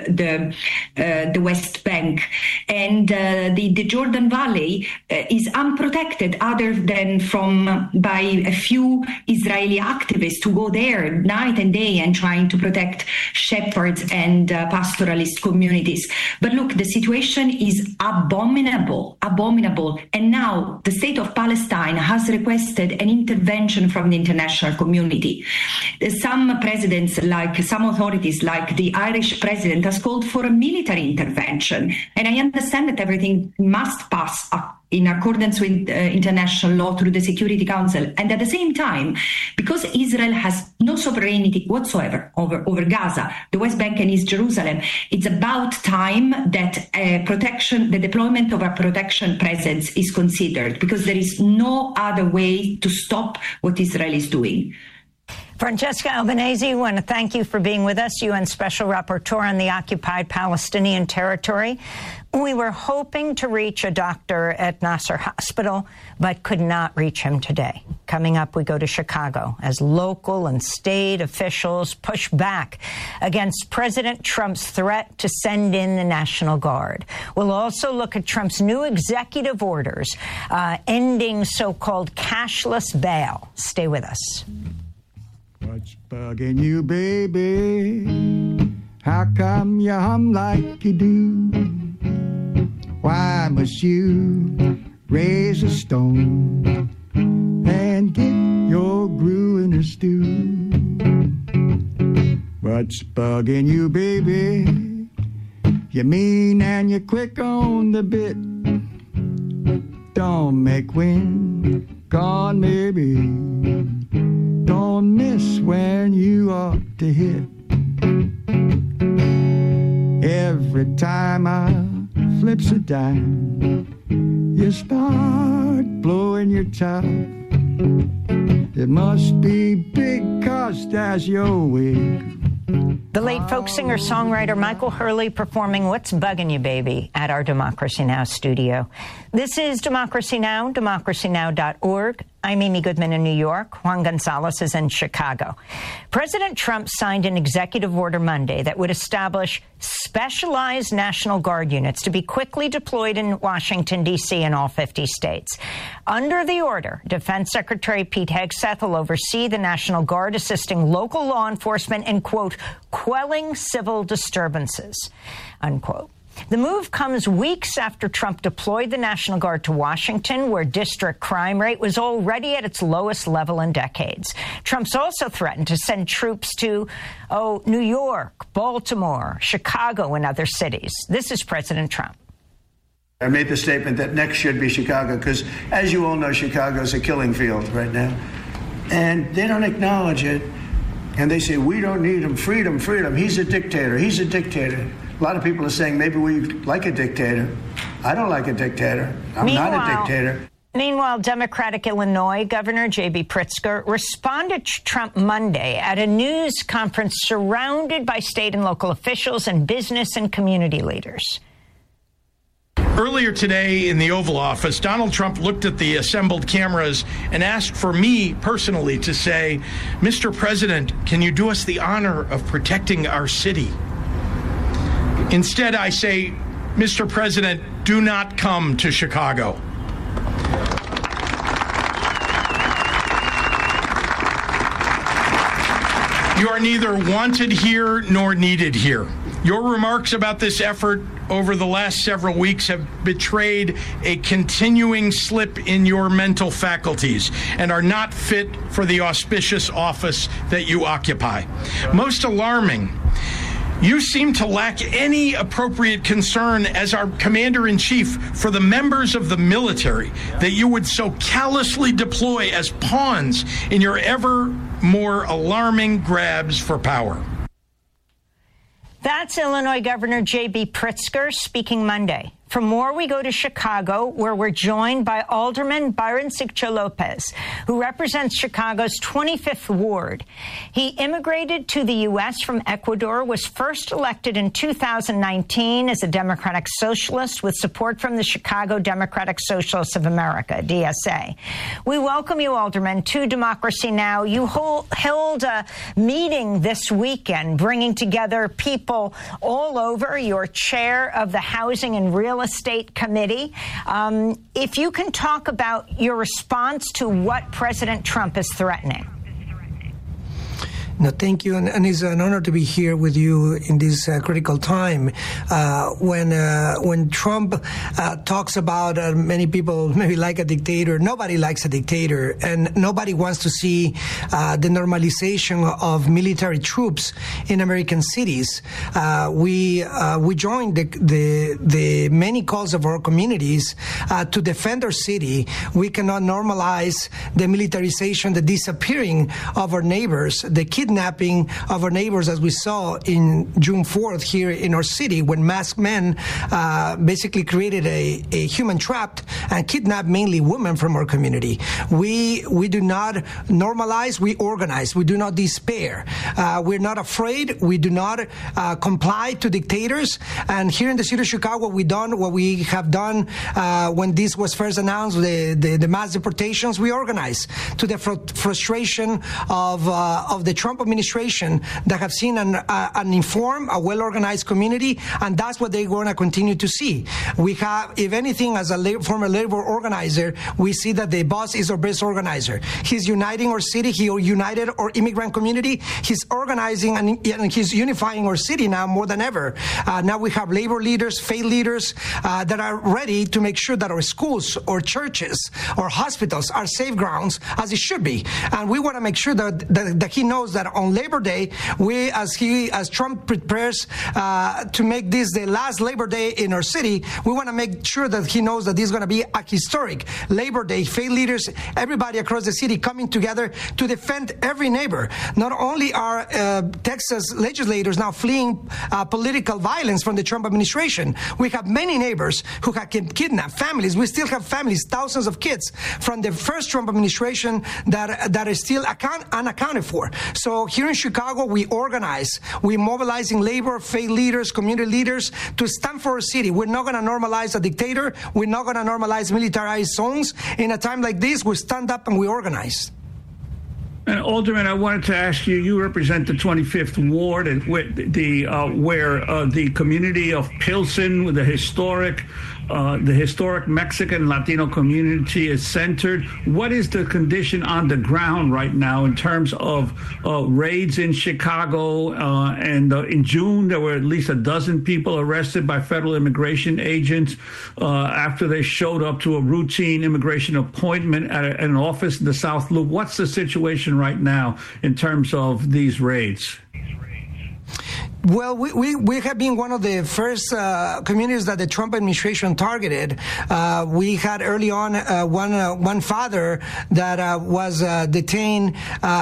the West Bank, and the Jordan Valley is unprotected other than by a few Israeli activists who go there night and day and trying to protect shepherds and pastoralist communities. But look, the situation is abominable. And now the state of Palestine has requested an intervention from the international community. Some authorities, like the Irish president, has called for a military intervention. And I understand that everything must pass in accordance with international law through the Security Council. And at the same time, because Israel has no sovereignty whatsoever over Gaza, the West Bank and East Jerusalem, it's about time that the deployment of a protection presence is considered, because there is no other way to stop what Israel is doing. Francesca Albanese, I want to thank you for being with us, UN Special Rapporteur on the occupied Palestinian territory. We were hoping to reach a doctor at Nasser Hospital, but could not reach him today. Coming up, we go to Chicago as local and state officials push back against President Trump's threat to send in the National Guard. We'll also look at Trump's new executive orders ending so-called cashless bail. Stay with us. What's bugging you, baby? How come you hum like you do? Why must you raise a stone and get your brew in a stew? What's bugging you, baby? You mean and you're quick on the bit. Don't make wind gone, maybe. Don't miss when you ought to hit. Every time I flips a dime, you start blowing your top. It must be big 'cause that's your wig. The late folk singer-songwriter Michael Hurley performing What's Buggin' You, Baby at our Democracy Now! Studio. This is Democracy Now!, democracynow.org. I'm Amy Goodman in New York. Juan Gonzalez is in Chicago. President Trump signed an executive order Monday that would establish specialized National Guard units to be quickly deployed in Washington, D.C. and all 50 states. Under the order, Defense Secretary Pete Hegseth will oversee the National Guard, assisting local law enforcement in, quote, quelling civil disturbances, unquote. The move comes weeks after Trump deployed the National Guard to Washington, where district crime rate was already at its lowest level in decades. Trump's also threatened to send troops to, New York, Baltimore, Chicago, and other cities. This is President Trump. I made the statement that next should be Chicago because, as you all know, Chicago is a killing field right now. And they don't acknowledge it. And they say, we don't need him. Freedom, freedom. He's a dictator. He's a dictator. A lot of people are saying maybe we like a dictator. I don't like a dictator. I'm not a dictator. Meanwhile, Democratic Illinois Governor J.B. Pritzker responded to Trump Monday at a news conference surrounded by state and local officials and business and community leaders. Earlier today in the Oval Office, Donald Trump looked at the assembled cameras and asked for me personally to say, Mr. President, can you do us the honor of protecting our city? Instead, I say, Mr. President, do not come to Chicago. You are neither wanted here nor needed here. Your remarks about this effort over the last several weeks have betrayed a continuing slip in your mental faculties and are not fit for the auspicious office that you occupy. Most alarming, you seem to lack any appropriate concern as our commander-in-chief for the members of the military that you would so callously deploy as pawns in your ever more alarming grabs for power. That's Illinois Governor J.B. Pritzker speaking Monday. For more, we go to Chicago, where we're joined by Alderman Byron Sigcho Lopez, who represents Chicago's 25th Ward. He immigrated to the U.S. from Ecuador, was first elected in 2019 as a Democratic Socialist with support from the Chicago Democratic Socialists of America, DSA. We welcome you, Alderman, to Democracy Now! You held a meeting this weekend bringing together people all over. You're chair of the Housing and Real Estate Committee. If you can talk about your response to what President Trump is threatening. No, thank you, and it's an honor to be here with you in this critical time. When Trump talks about many people maybe like a dictator, nobody likes a dictator, and nobody wants to see the normalization of military troops in American cities. We joined the many calls of our communities to defend our city. We cannot normalize the militarization, the disappearing of our neighbors, the kidnapping of our neighbors, as we saw in June 4th here in our city, when masked men basically created a human trap and kidnapped mainly women from our community. We do not normalize, we organize. We do not despair. We're not afraid. We do not comply to dictators. And here in the city of Chicago, what we have done when this was first announced, the mass deportations, we organized to the frustration of the Trump administration that have seen an informed, a well-organized community, and that's what they're going to continue to see. We have, if anything, as a former labor organizer, we see that the boss is our best organizer. He's uniting our city. He united our immigrant community. He's organizing and he's unifying our city now more than ever. Now we have labor leaders, faith leaders that are ready to make sure that our schools, our churches, our hospitals are safe grounds, as it should be. And we want to make sure that he knows that on Labor Day, as Trump prepares to make this the last Labor Day in our city, we want to make sure that he knows that this is going to be a historic Labor Day. Faith leaders, everybody across the city coming together to defend every neighbor. Not only are Texas legislators now fleeing political violence from the Trump administration, we have many neighbors who have kidnapped families. We still have families, thousands of kids from the first Trump administration that are still unaccounted for. So here in Chicago, we organize. We're mobilizing labor, faith leaders, community leaders to stand for our city. We're not going to normalize a dictator. We're not going to normalize militarized zones. In a time like this, we stand up and we organize. And Alderman, I wanted to ask you, you represent the 25th Ward, and where the community of Pilsen, with the historic Mexican Latino community is centered. What is the condition on the ground right now in terms of raids in Chicago? And in June, there were at least a dozen people arrested by federal immigration agents after they showed up to a routine immigration appointment at an office in the South Loop. What's the situation right now in terms of these raids? Well, we have been one of the first communities that the Trump administration targeted. We had early on one father that was detained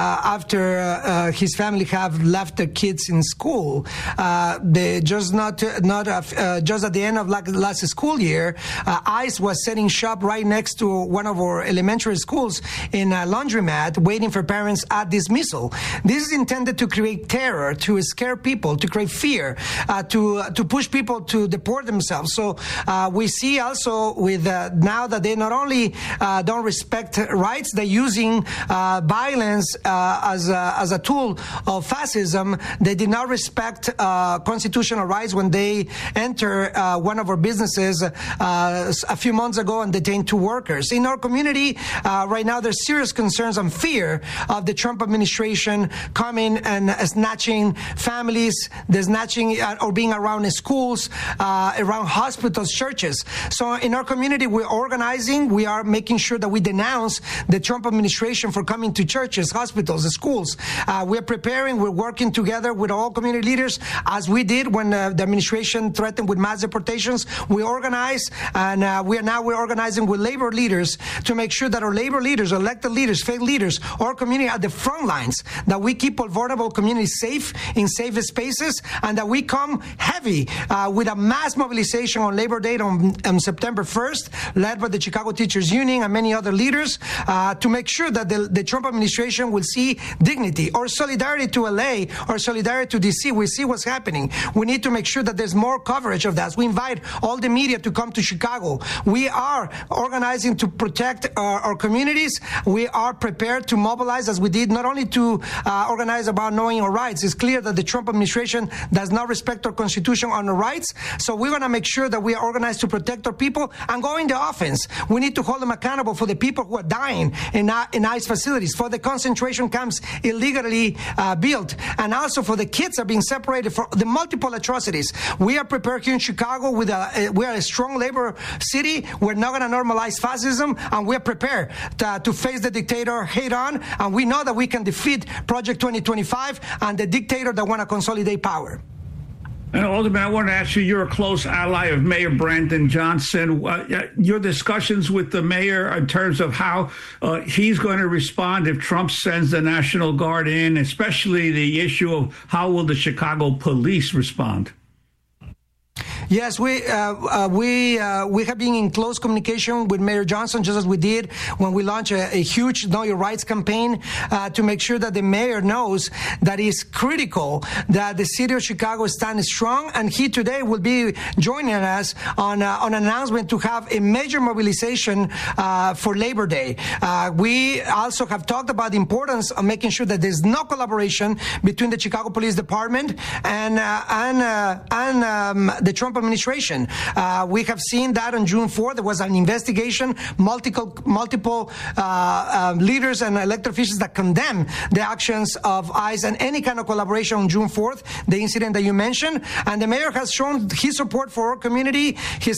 after his family have left their kids in school. Just at the end of last school year, ICE was setting shop right next to one of our elementary schools in a laundromat, waiting for parents at dismissal. This is intended to create terror, to scare people, to create fear, to push people to deport themselves. So we see also with now that they not only don't respect rights, they're using violence as a tool of fascism. They did not respect constitutional rights when they enter one of our businesses a few months ago and detained 2 workers. In our community right now, there's serious concerns and fear of the Trump administration coming and snatching families the snatching or being around schools, around hospitals, churches. So in our community, we're organizing. We are making sure that we denounce the Trump administration for coming to churches, hospitals, schools. We're preparing. We're working together with all community leaders, as we did when the administration threatened with mass deportations. We organized, and we're organizing with labor leaders to make sure that our labor leaders, elected leaders, faith leaders, our community at the front lines, that we keep our vulnerable communities safe in safe spaces, and that we come heavy with a mass mobilization on Labor Day on September 1st, led by the Chicago Teachers Union and many other leaders, to make sure that the Trump administration will see dignity. Or solidarity to LA or solidarity to DC. We see what's happening. We need to make sure that there's more coverage of that. We invite all the media to come to Chicago. We are organizing to protect our communities. We are prepared to mobilize, as we did, not only to organize about knowing our rights. It's clear that the Trump administration does not respect our Constitution on our rights. So we're going to make sure that we are organized to protect our people and go in the offense. We need to hold them accountable for the people who are dying in ICE facilities, for the concentration camps illegally built, and also for the kids that are being separated, for the multiple atrocities. We are prepared here in Chicago we are a strong labor city. We're not going to normalize fascism, and we're prepared to face the dictator head on, and we know that we can defeat Project 2025 and the dictator that want to consolidate power. And Alderman, I want to ask you, you're a close ally of Mayor Brandon Johnson. Your discussions with the mayor in terms of how he's going to respond if Trump sends the National Guard in, especially the issue of how will the Chicago police respond? Yes, we have been in close communication with Mayor Johnson, just as we did when we launched a huge Know Your Rights campaign to make sure that the mayor knows that it's critical that the city of Chicago stands strong. And he today will be joining us on an announcement to have a major mobilization for Labor Day. We also have talked about the importance of making sure that there's no collaboration between the Chicago Police Department and the Trump administration. We have seen that on June 4th. There was an investigation, multiple leaders and elected officials that condemned the actions of ICE and any kind of collaboration on June 4th, the incident that you mentioned. And the mayor has shown his support for our community. His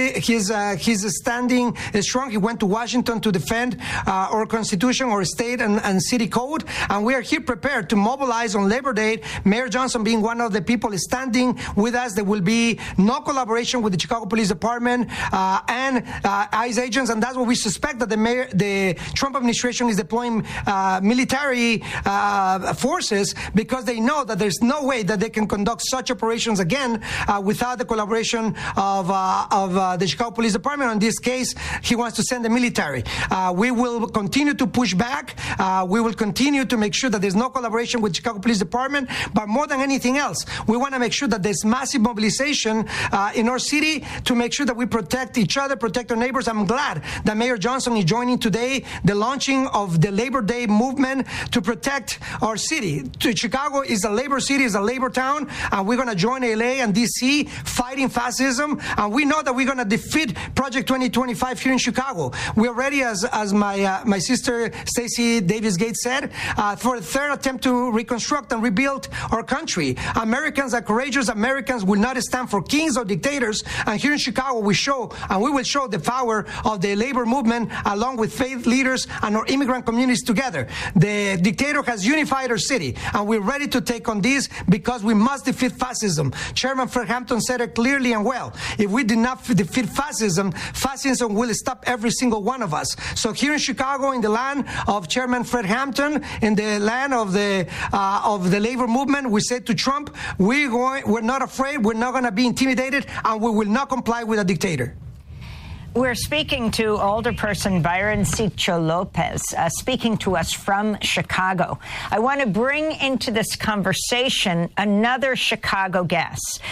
standing is strong. He went to Washington to defend our Constitution, our state and city code. And we are here prepared to mobilize on Labor Day. Mayor Johnson being one of the people standing with us. There will be no collaboration with the Chicago Police Department and ICE agents, and that's what we suspect, that the Trump administration is deploying military forces, because they know that there's no way that they can conduct such operations again without the collaboration of the Chicago Police Department. In this case, he wants to send the military. We will continue to push back. We will continue to make sure that there's no collaboration with Chicago Police Department, but more than anything else, we want to make sure that there's massive mobilization in our city to make sure that we protect each other, protect our neighbors. I'm glad that Mayor Johnson is joining today the launching of the Labor Day movement to protect our city. Chicago is a labor city, is a labor town, and we're going to join LA and DC fighting fascism. And we know that we're going to defeat Project 2025 here in Chicago. We're ready, as my sister Stacey Davis Gates said, for the third attempt to reconstruct and rebuild our country. Americans are courageous. Americans will not stand for kings or dictators. And here in Chicago, we will show the power of the labor movement along with faith leaders and our immigrant communities together. The dictator has unified our city, and we're ready to take on this because we must defeat fascism. Chairman Fred Hampton said it clearly and well. If we do not defeat fascism, fascism will stop every single one of us. So here in Chicago, in the land of Chairman Fred Hampton, in the land of the labor movement, we said to Trump, we're not afraid, we're not going to be intimidated, and we will not comply with a dictator. We're speaking to Alderperson Byron Sicho Lopez, speaking to us from Chicago. I want to bring into this conversation another Chicago guest.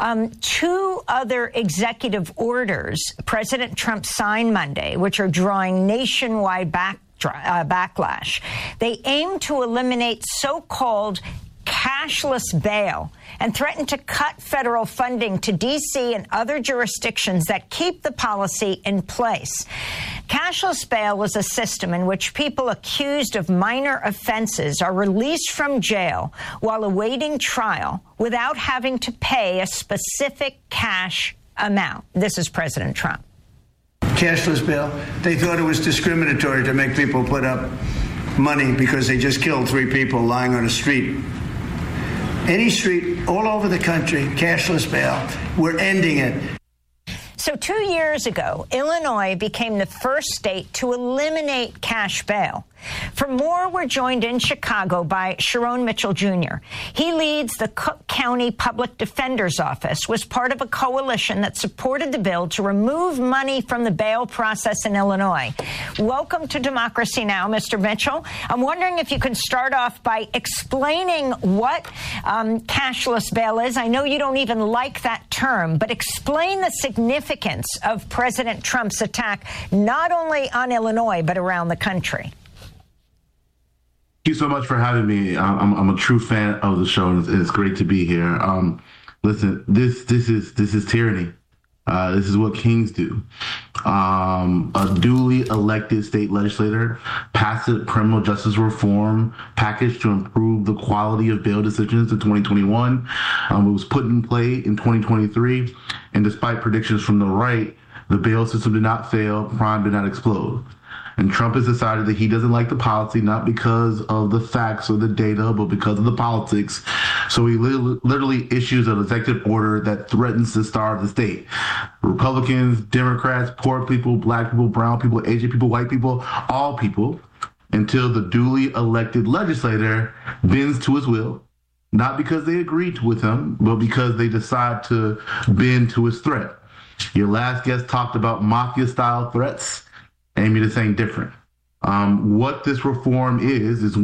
Two other executive orders President Trump signed Monday, which are drawing nationwide backlash. They aim to eliminate so-called cashless bail and threaten to cut federal funding to D.C. and other jurisdictions that keep the policy in place. Cashless bail is a system in which people accused of minor offenses are released from jail while awaiting trial without having to pay a specific cash amount. This is President Trump. Cashless bail, they thought it was discriminatory to make people put up money because they just killed 3 people lying on a street. Any street all over the country, cashless bail, we're ending it. So 2 years ago, Illinois became the first state to eliminate cash bail. For more, we're joined in Chicago by Sharon Mitchell Jr. He leads the Cook County Public Defender's Office, was part of a coalition that supported the bill to remove money from the bail process in Illinois. Welcome to Democracy Now!, Mr. Mitchell. I'm wondering if you can start off by explaining what cashless bail is. I know you don't even like that term, but explain the significance of President Trump's attack, not only on Illinois, but around the country. Thank you so much for having me. I'm a true fan of the show, and it's great to be here. Listen, this is tyranny. This is what kings do. A duly elected state legislator passed a criminal justice reform package to improve the quality of bail decisions in 2021. It was put in play in 2023, and despite predictions from the right, the bail system did not fail, crime did not explode. And Trump has decided that he doesn't like the policy, not because of the facts or the data, but because of the politics. So he literally issues an executive order that threatens to starve the state. Republicans, Democrats, poor people, black people, brown people, Asian people, white people, all people, until the duly elected legislator bends to his will, not because they agreed with him, but because they decide to bend to his threat. Your last guest talked about mafia-style threats. Amy, this ain't different. What this reform is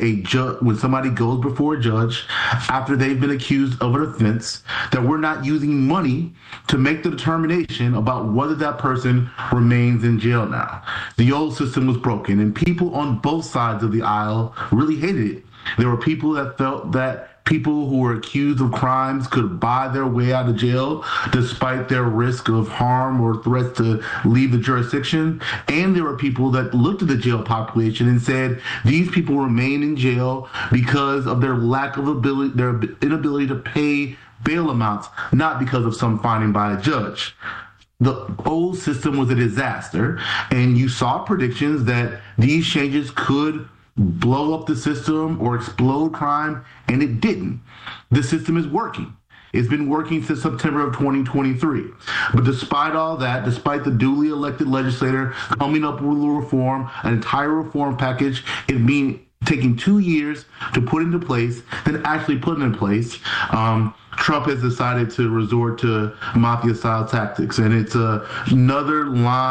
when somebody goes before a judge after they've been accused of an offense, that we're not using money to make the determination about whether that person remains in jail now. The old system was broken, and people on both sides of the aisle really hated it. There were people that felt that people who were accused of crimes could buy their way out of jail despite their risk of harm or threats to leave the jurisdiction. And there were people that looked at the jail population and said, these people remain in jail because of their lack of ability, their inability to pay bail amounts, not because of some finding by a judge. The old system was a disaster, and you saw predictions that these changes could blow up the system or explode crime, and it didn't. The system is working. It's been working since September of 2023. But despite all that, despite the duly elected legislator coming up with a reform, an entire reform package, it being taking 2 years to put into place, then actually putting in place, Trump has decided to resort to mafia-style tactics. And it's another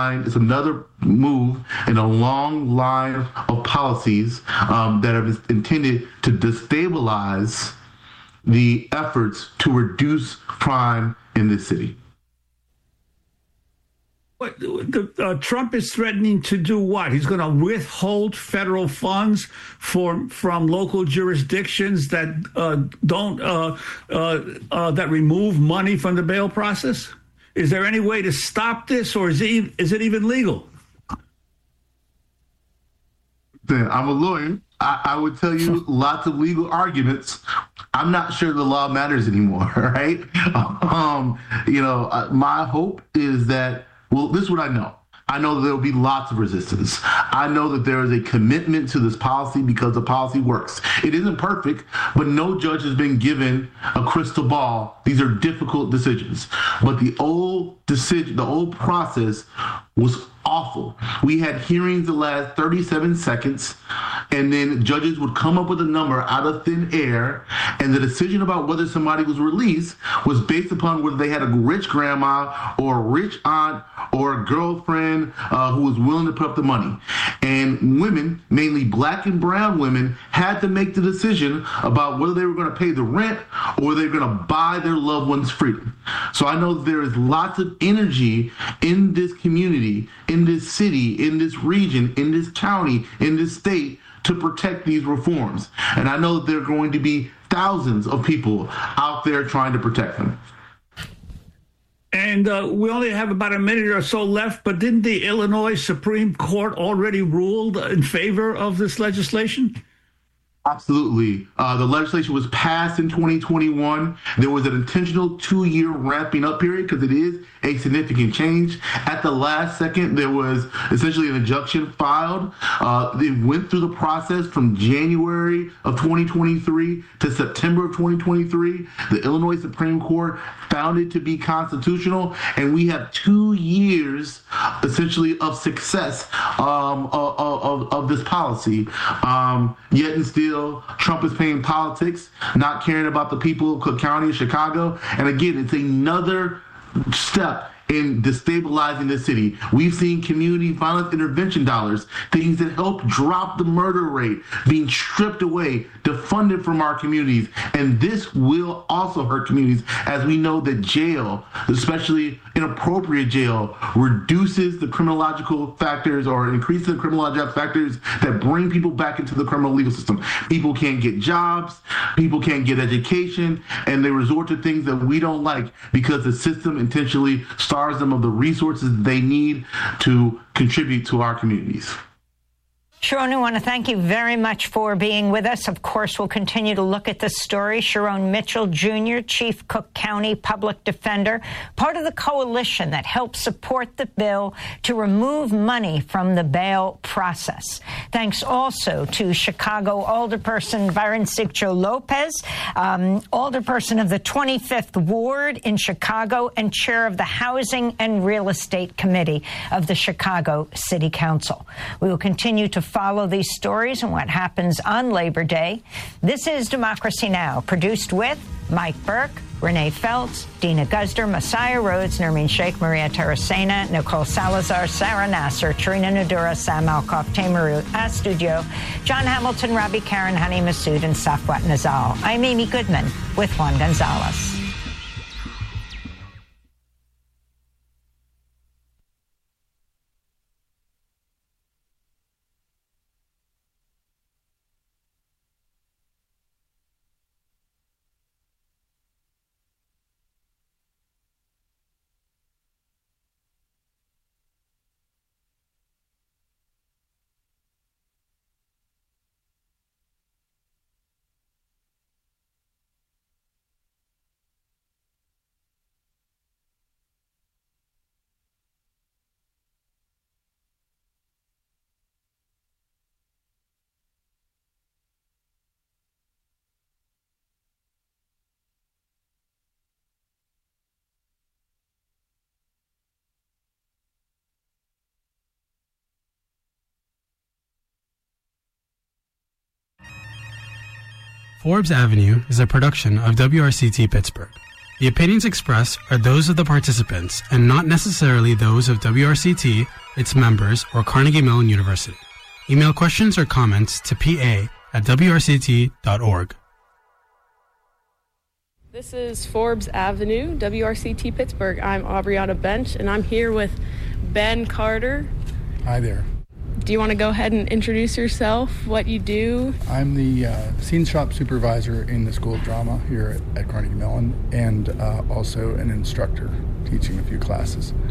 move in a long line of policies that are intended to destabilize the efforts to reduce crime in this city. Trump is threatening to do what? He's going to withhold federal funds from local jurisdictions that that remove money from the bail process. Is there any way to stop this, or is it even legal? I'm a lawyer. I would tell you lots of legal arguments. I'm not sure the law matters anymore, right? My hope is that. Well, this is what I know. I know that there will be lots of resistance. I know that there is a commitment to this policy because the policy works. It isn't perfect, but no judge has been given a crystal ball. These are difficult decisions. But the old process was awful. We had hearings that last 37 seconds, and then judges would come up with a number out of thin air, and the decision about whether somebody was released was based upon whether they had a rich grandma or a rich aunt or a girlfriend who was willing to put up the money. And women, mainly black and brown women, had to make the decision about whether they were going to pay the rent or they were going to buy their loved one's freedom. So I know there is lots of energy in this community, in this city, in this region, in this county, in this state to protect these reforms. And I know there are going to be thousands of people out there trying to protect them. And we only have about a minute or so left, but didn't the Illinois Supreme Court already ruled in favor of this legislation? Absolutely. The legislation was passed in 2021. There was an intentional 2-year ramping up period because it is a significant change. At the last second, there was essentially an injunction filed. It went through the process from January of 2023 to September of 2023. The Illinois Supreme Court found it to be constitutional, and we have 2 years essentially of success of this policy. Yet and still, Trump is playing politics, not caring about the people of Cook County, Chicago. And again, it's another step in destabilizing the city. We've seen community violence intervention dollars, things that help drop the murder rate, being stripped away, defunded from our communities. And this will also hurt communities, as we know that jail, especially inappropriate jail, reduces the criminological factors or increases the criminological factors that bring people back into the criminal legal system. People can't get jobs, people can't get education, and they resort to things that we don't like because the system intentionally starves them of the resources they need to contribute to our communities. Sharon, I want to thank you very much for being with us. Of course, we'll continue to look at this story. Sharon Mitchell, Jr., Chief Cook County Public Defender, part of the coalition that helped support the bill to remove money from the bail process. Thanks also to Chicago Alderperson Virenciclo Lopez, Alderperson of the 25th Ward in Chicago and chair of the Housing and Real Estate Committee of the Chicago City Council. We will continue to follow these stories and what happens on Labor Day. This is Democracy Now!, produced with Mike Burke, Renee Feltz, Dina Guzder, Messiah Rhodes, Nermeen Sheikh, Maria Terracena, Nicole Salazar, Sarah Nasser, Trina Nudura, Sam Alcoff, Tamaru Astudio, John Hamilton, Robbie Karen, Hani Massoud, and Safwat Nazal. I'm Amy Goodman with Juan Gonzalez. Forbes Avenue is a production of WRCT Pittsburgh. The opinions expressed are those of the participants and not necessarily those of WRCT, its members, or Carnegie Mellon University. Email questions or comments to pa@wrct.org. This is Forbes Avenue, WRCT Pittsburgh. I'm Aubriana Bench, and I'm here with Ben Carter. Hi there. Do you want to go ahead and introduce yourself, what you do? I'm the scene shop supervisor in the School of Drama here at Carnegie Mellon, and also an instructor teaching a few classes.